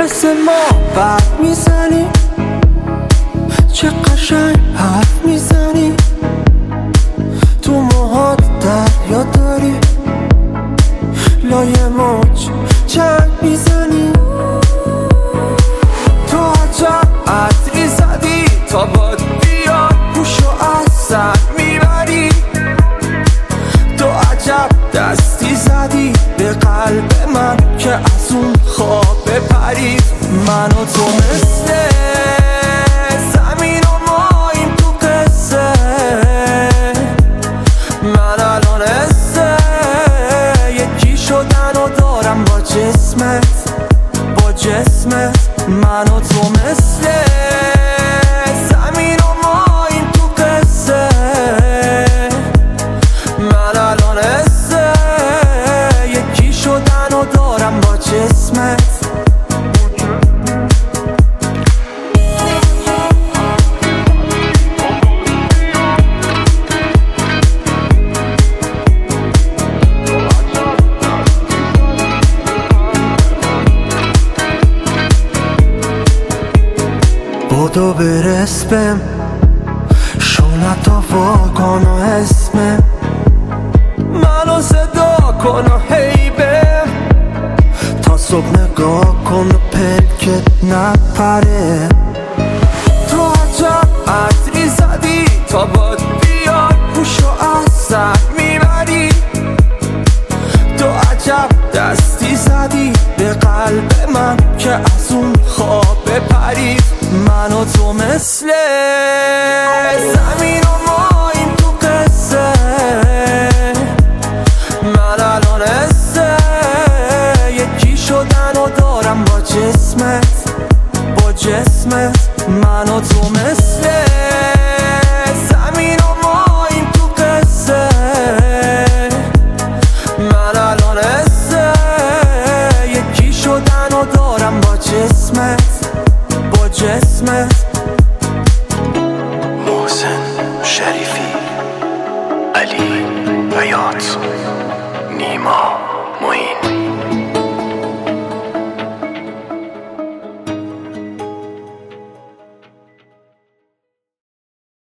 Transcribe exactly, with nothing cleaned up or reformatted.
مثل ما برد میزنی، چه قشنگ حرف میزنی، تو موهات دریا داری، لای موج چنگ میزنی، تو عجب عطری زدی تا باد بیاد گوشو از سر میبری، تو عجب دستی زدی به قلب من که از اون خواب پرید. من و تو مثل زمین و ماییم تو قصه، من الان حسه یکی شدن و دارم با جسمت، با جسمت. من و تو مثل زمین و ماییم تو قصه، من الان حسه یکی شدن و دارم با جسمت. بدو برس بهم شونتا واکن و اسمم، منو صدا کن و حیبه تا صبح نگاه کن و پلکت نپره، تو عجب عطری زدی تا باد بیاد گوشو از سر میبری، تو عجب دستی زدی به قلب من که از اون خواب پرید. من و تو مثل زمین و ماییم تو قصه، من الان حسه یکی شدن و دارم با جسمت، با جسمت. من و تو مثل زمین و ماییم تو قصه، من الان حسه یکی شدن و دارم با جسمت، با جسمت. محسن شریفی، علی بیات، نیما.